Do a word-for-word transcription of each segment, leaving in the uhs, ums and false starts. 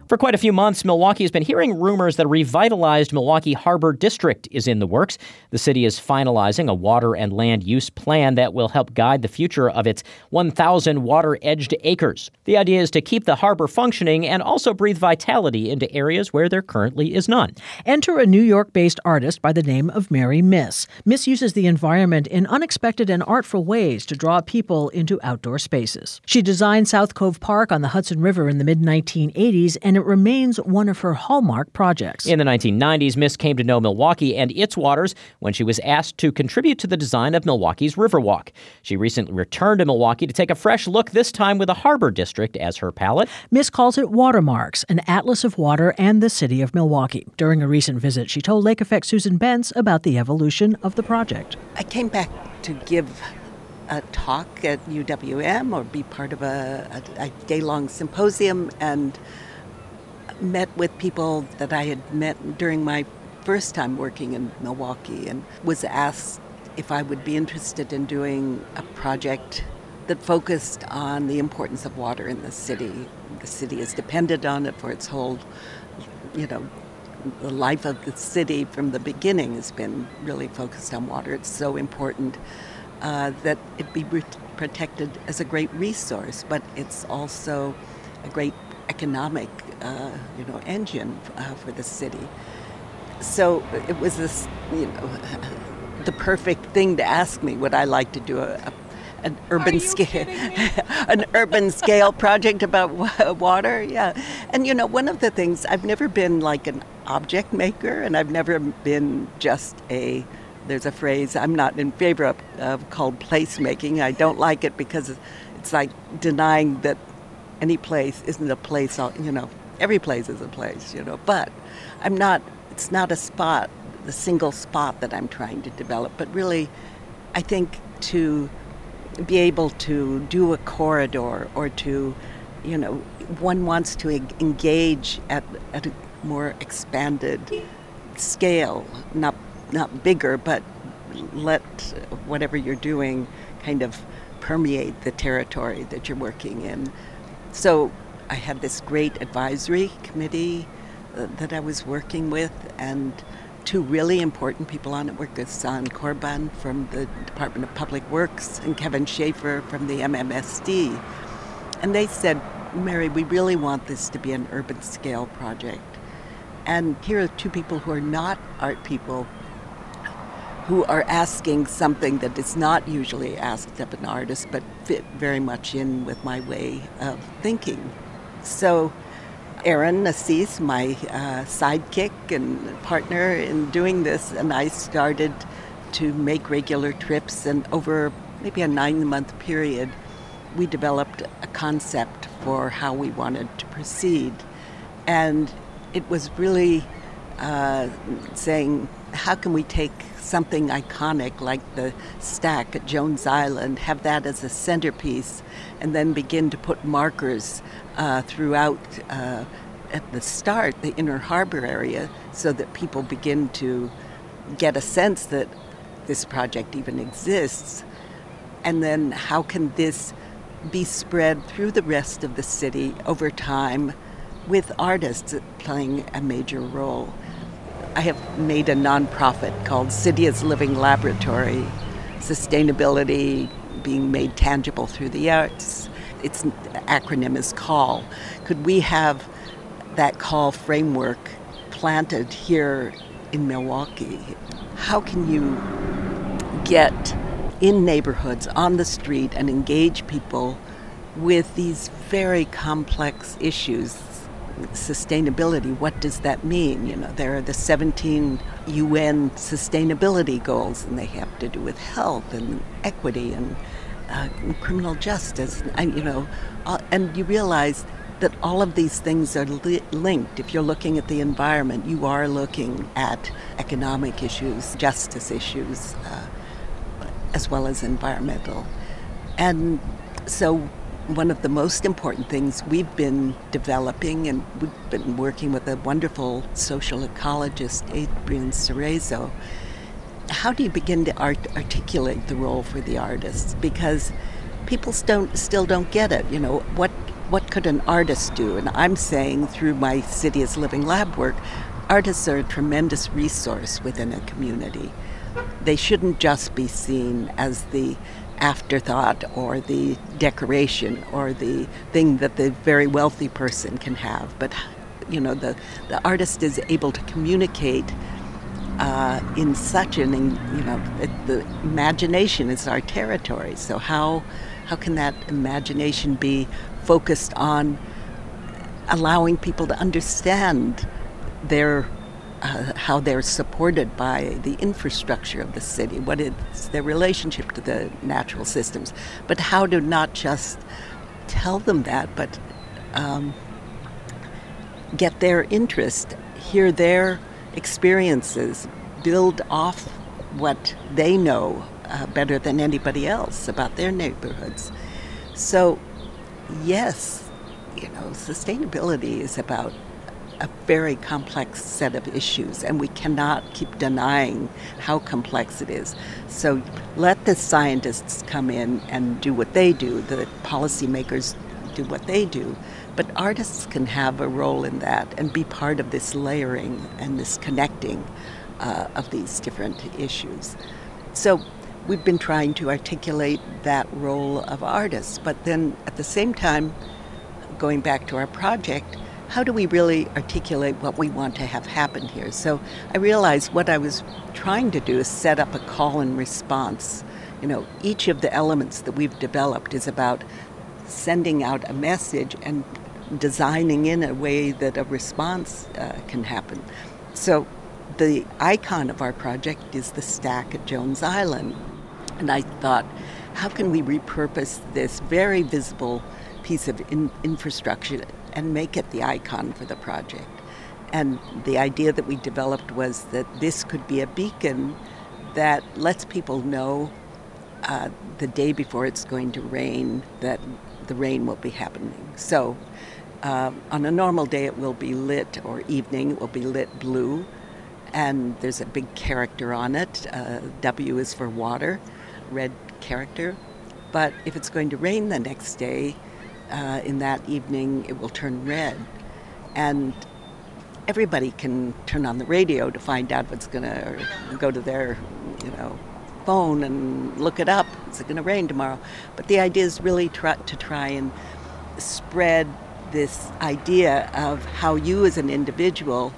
For quite a few months, Milwaukee has been hearing rumors that a revitalized Milwaukee Harbor District is in the works. The city is finalizing a water and land use plan that will help guide the future of its one thousand water-edged acres. The idea is to keep the harbor functioning and also breathe vitality into areas where there currently is none. Enter a New York-based artist by the name of Mary Miss. Miss uses the environment in unexpected and artful ways to draw people into outdoor spaces. She designed South Cove Park on the Hudson River in the mid nineteen eighties, and it remains one of her hallmark projects. In the nineteen nineties, Miss came to know Milwaukee and its waters when she was asked to contribute to the design of Milwaukee's Riverwalk. She recently returned to Milwaukee to take a fresh look, this time with a harbor district as her palette. Miss calls it Watermarks, an atlas of water and the city of Milwaukee. During a recent visit, she told Lake Effect Susan Bentz about the evolution of the project. I came back to give a talk at U W M or be part of a, a, a day-long symposium, and met with people that I had met during my first time working in Milwaukee, and was asked if I would be interested in doing a project that focused on the importance of water in the city. The city is dependent on it for its whole, you know, the life of the city from the beginning has been really focused on water. It's so important uh, that it be re- protected as a great resource, but it's also a great economic, uh, you know, engine uh, for the city. So it was this, you know, the perfect thing to ask me. Would I like to do a, a an urban scale, an urban scale project about wa- water? Yeah, and you know, one of the things, I've never been like an object maker, and I've never been just a. There's a phrase I'm not in favor of, of called placemaking. I don't like it because it's like denying that any place isn't a place. You know, every place is a place. You know, but I'm not. It's not a spot, the single spot that I'm trying to develop. But really, I think to be able to do a corridor or to, you know, one wants to engage at, at a more expanded scale, not not bigger, but let whatever you're doing kind of permeate the territory that you're working in. So I had this great advisory committee uh, that I was working with, and two really important people on it were Ghassan Korban from the Department of Public Works and Kevin Schaefer from the M M S D. And they said, Mary, we really want this to be an urban scale project. And here are two people who are not art people, who are asking something that is not usually asked of an artist, but fit very much in with my way of thinking. So Aaron Assis, my uh, sidekick and partner in doing this, and I started to make regular trips, and over maybe a nine-month period, we developed a concept for how we wanted to proceed. And it was really uh, saying, how can we take something iconic like the stack at Jones Island, have that as a centerpiece, and then begin to put markers uh, throughout uh, at the start, the inner harbor area, so that people begin to get a sense that this project even exists. And then how can this be spread through the rest of the city over time with artists playing a major role. I have made a nonprofit called City as Living Laboratory, sustainability being made tangible through the arts. Its acronym is CALL. Could we have that CALL framework planted here in Milwaukee? How can you get in neighborhoods, on the street, and engage people with these very complex issues? Sustainability, what does that mean? You know, there are the seventeen U N sustainability goals, and they have to do with health and equity and uh, criminal justice. And, you know, uh, and you realize that all of these things are li- linked. If you're looking at the environment, you are looking at economic issues, justice issues, uh, as well as environmental. And so one of the most important things we've been developing, and we've been working with a wonderful social ecologist, Adrian Cerezo, how do you begin to art- articulate the role for the artists? Because people don't, still don't get it. You know, what what could an artist do? And I'm saying through my City is Living lab work, artists are a tremendous resource within a community. They shouldn't just be seen as the afterthought or the decoration or the thing that the very wealthy person can have. But, you know, the, the artist is able to communicate uh, in such an, you know, it, the imagination is our territory. So how how can that imagination be focused on allowing people to understand their uh, how they're supported by the infrastructure of the city, what is their relationship to the natural systems, but how to not just tell them that, but um, get their interest, hear their experiences, build off what they know uh, better than anybody else about their neighborhoods. So, yes, you know, sustainability is about a very complex set of issues, and we cannot keep denying how complex it is. So let the scientists come in and do what they do, the policymakers do what they do, but artists can have a role in that and be part of this layering and this connecting uh, of these different issues. So we've been trying to articulate that role of artists, but then at the same time, going back to our project, how do we really articulate what we want to have happen here? So I realized what I was trying to do is set up a call and response. You know, each of the elements that we've developed is about sending out a message and designing in a way that a response uh, can happen. So the icon of our project is the stack at Jones Island. And I thought, how can we repurpose this very visible piece of in- infrastructure and make it the icon for the project? And the idea that we developed was that this could be a beacon that lets people know uh, the day before it's going to rain that the rain will be happening. So uh, on a normal day it will be lit, or evening it will be lit blue, and there's a big character on it. Uh, W is for water, red character. But if it's going to rain the next day, Uh, in that evening, it will turn red. And everybody can turn on the radio to find out what's going to, or go to their, you know, phone and look it up. Is it going to rain tomorrow? But the idea is really try, to try and spread this idea of how you as an individual,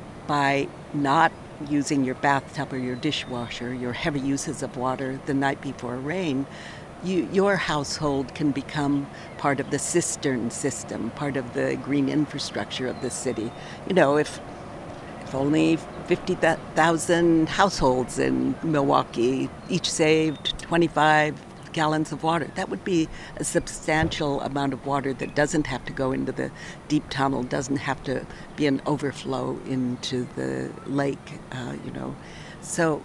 by not using your bathtub or your dishwasher, your heavy uses of water the night before rain, You, your household can become part of the cistern system, part of the green infrastructure of the city. You know, if if only fifty thousand households in Milwaukee each saved twenty-five gallons of water, that would be a substantial amount of water that doesn't have to go into the deep tunnel, doesn't have to be an overflow into the lake, uh, you know. So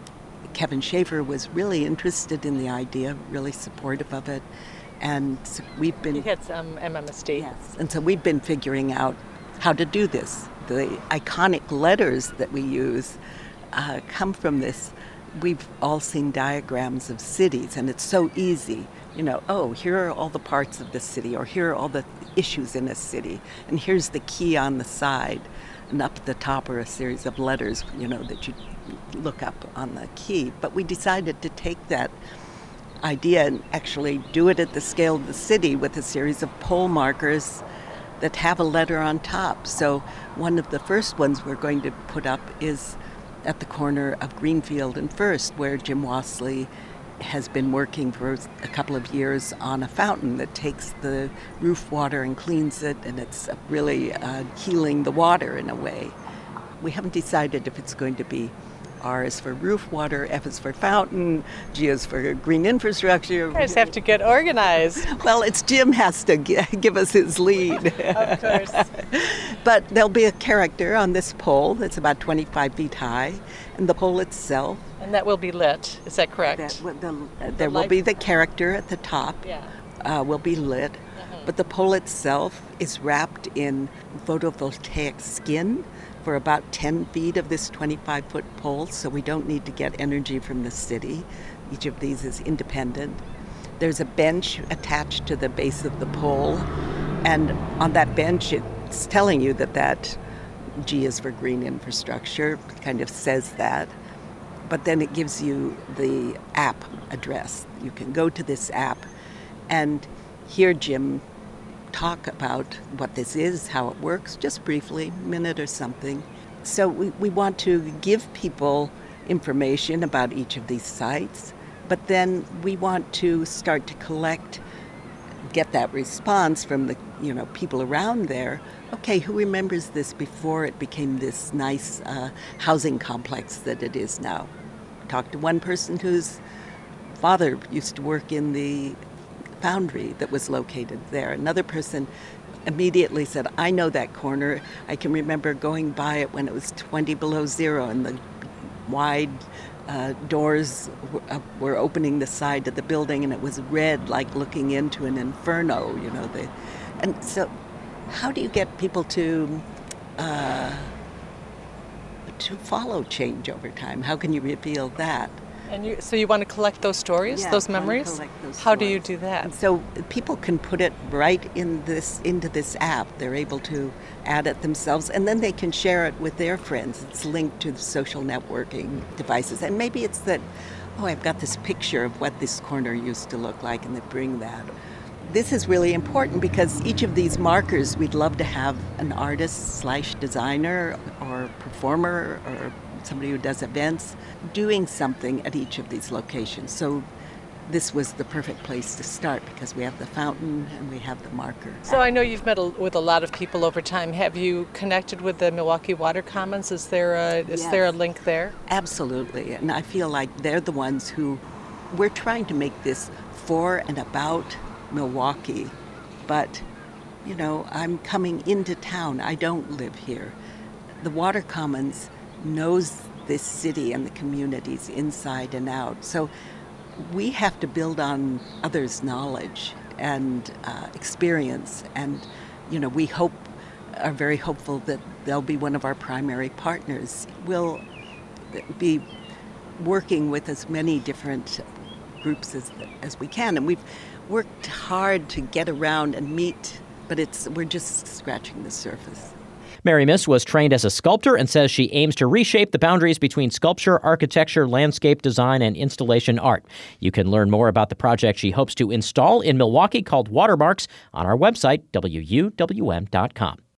Kevin Schaefer was really interested in the idea, really supportive of it, and so we've been... He had some M M S D. Yes, and so we've been figuring out how to do this. The iconic letters that we use uh, come from this. We've all seen diagrams of cities, and it's so easy. You know, oh, here are all the parts of the city, or here are all the issues in a city, and here's the key on the side, and up at the top are a series of letters, you know, that you look up on the key. But we decided to take that idea and actually do it at the scale of the city with a series of pole markers that have a letter on top. So one of the first ones we're going to put up is at the corner of Greenfield and First, where Jim Wassley has been working for a couple of years on a fountain that takes the roof water and cleans it, and it's really uh, healing the water in a way. We haven't decided if it's going to be R is for roof water, F is for fountain, G is for green infrastructure. You guys have to get organized. Well, it's Jim has to g- give us his lead. Of course. But there'll be a character on this pole that's about twenty-five feet high, and the pole itself. And that will be lit, is that correct? That, well, the, the there will light- be the character at the top. Yeah. Uh, will be lit, Mm-hmm. but the pole itself is wrapped in photovoltaic skin for about ten feet of this twenty-five foot pole, so we don't need to get energy from the city. Each of these is independent. There's a bench attached to the base of the pole, and on that bench it's telling you that that G is for green infrastructure, it kind of says that. But then it gives you the app address. You can go to this app and hear Jim talk about what this is, how it works, just briefly, a minute or something. So we, we want to give people information about each of these sites, but then we want to start to collect, get that response from the you know people around there. Okay, who remembers this before it became this nice uh, housing complex that it is now? Talked to one person whose father used to work in the foundry that was located there. Another person immediately said, I know that corner. I can remember going by it when it was twenty below zero and the wide uh, doors w- uh, were opening the side of the building, and it was red, like looking into an inferno, you know. The, and so how do you get people to uh, to follow change over time? How can you reveal that? And you, so you want to collect those stories, Yeah, those I wanna memories? collect those How do you stories. do that? And so people can put it right in this into this app. They're able to add it themselves, and then they can share it with their friends. It's linked to the social networking devices. And maybe it's that, oh, I've got this picture of what this corner used to look like, and they bring that. This is really important because each of these markers, we'd love to have an artist slash designer or performer or somebody who does events doing something at each of these locations. So this was the perfect place to start because we have the fountain and we have the marker. So I know you've met a, with a lot of people over time. Have you connected with the Milwaukee Water Commons? Is there a is Yes. there a link there? Absolutely. And I feel like they're the ones who, we're trying to make this for and about Milwaukee. But, you know, I'm coming into town. I don't live here. The Water Commons knows this city and the communities inside and out. So we have to build on others' knowledge and uh, experience. And, you know, we hope, are very hopeful that they'll be one of our primary partners. We'll be working with as many different groups as as we can. And we've worked hard to get around and meet, but it's we're just scratching the surface. Mary Miss was trained as a sculptor and says she aims to reshape the boundaries between sculpture, architecture, landscape design, and installation art. You can learn more about the project she hopes to install in Milwaukee called Watermarks on our website, W U W M dot com.